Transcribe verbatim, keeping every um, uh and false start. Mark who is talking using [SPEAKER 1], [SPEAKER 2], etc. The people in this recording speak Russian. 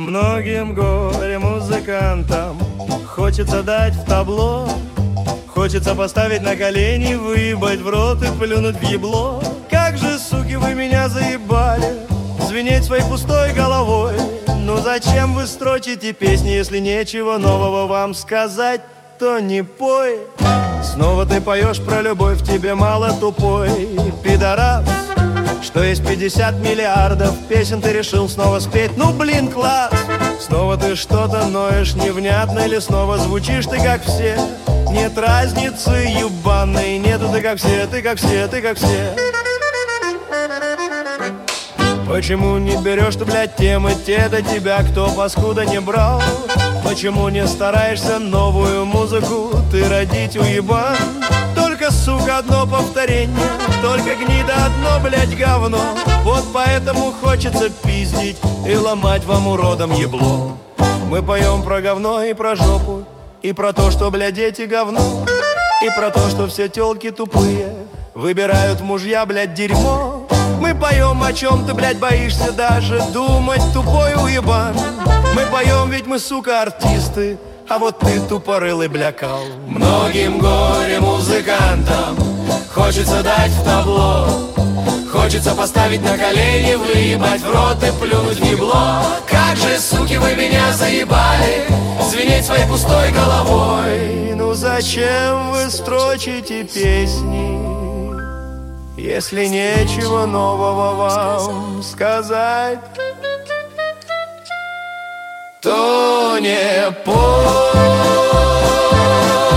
[SPEAKER 1] Многим горе-музыкантам хочется дать в табло, хочется поставить на колени, выебать в рот и плюнуть в ебло. Как же, суки, вы меня заебали, звенеть своей пустой головой. Ну зачем вы строчите песни, если нечего нового вам сказать, то не пой. Снова ты поешь про любовь, тебе мало, тупой пидорас. Что есть пятьдесят миллиардов песен, ты решил снова спеть. Ну блин, класс! Снова ты что-то ноешь невнятно, или снова звучишь ты как все. Нет разницы ебаной, нету ты как все, ты как все, ты как все. Почему не берешь ты, блядь, темы те до тебя, кто паскуда не брал? Почему не стараешься новую музыку ты родить, уебан? Только, сука, одно повторение, только гнида одно, блядь, говно. Вот поэтому хочется пиздить и ломать вам уродом ебло. Мы поем про говно и про жопу, и про то, что, блядь, дети говно, и про то, что все тёлки тупые выбирают мужья, блядь, дерьмо. Мы поем, о чем ты, блядь, боишься даже думать, тупой уебан. Мы поем, ведь мы, сука, артисты, а вот ты тупорылый блякал. Многим горе-музыкантам хочется дать в табло, хочется поставить на колени, выебать в рот и плюнуть в ебло. Как же, суки, вы меня заебали, звенеть своей пустой головой. Ну зачем вы строчите песни, если нечего нового вам сказать, то не пой.